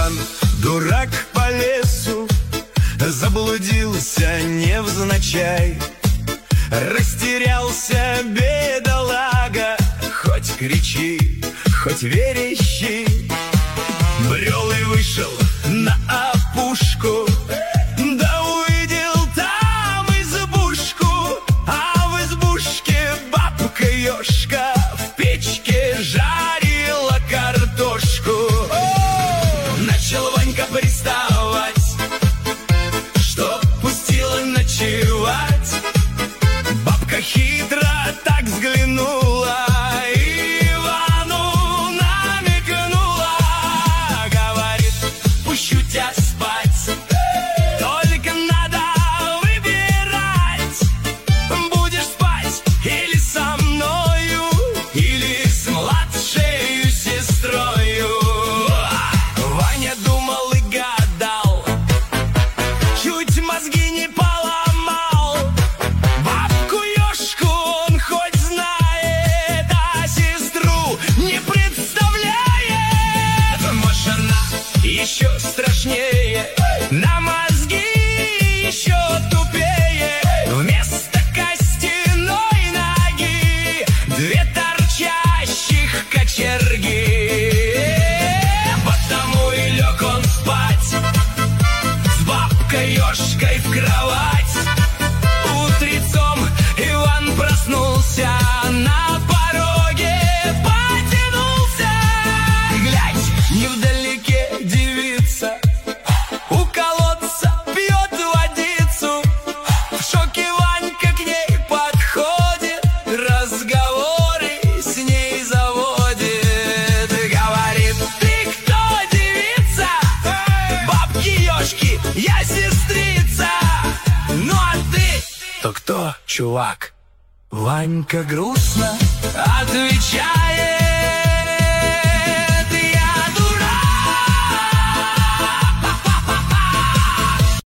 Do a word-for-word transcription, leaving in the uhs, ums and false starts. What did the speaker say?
Иван, дурак по лесу, заблудился невзначай. Растерялся бедолага, хоть кричи, хоть верещи. Брел и вышел на опушку, да увидел там избушку. А в избушке бабка-ешка в печке жарила картошку. Начал Ванька приставать, чтоб пустила ночевать. Бабка хитро так взглянула, Ивану намекнула. Говорит: пущу тебя спать, только надо выбирать. Будешь спать или со мною, или с младшей сестрою. Ваня думал и гадал, чуть мозги не поломал. Бабку-ешку он хоть знает, а сестру не представляет. Может, она еще страшнее, на мозги еще тупее. Вместо костяной ноги две торчащих кочерги. Потому и лег он спать с бабкой-ешкой в кровать. Утрецом Иван проснулся, на пороге потянулся. Глядь, невдалеке девица у колодца пьет водицу. В шоке Ванька к ней подходит, разговоры с ней заводит. Говорит: ты кто, девица? Бабки-ешки, я сестрица. Ну а ты то кто, чувак? Ванька грустно отвечает: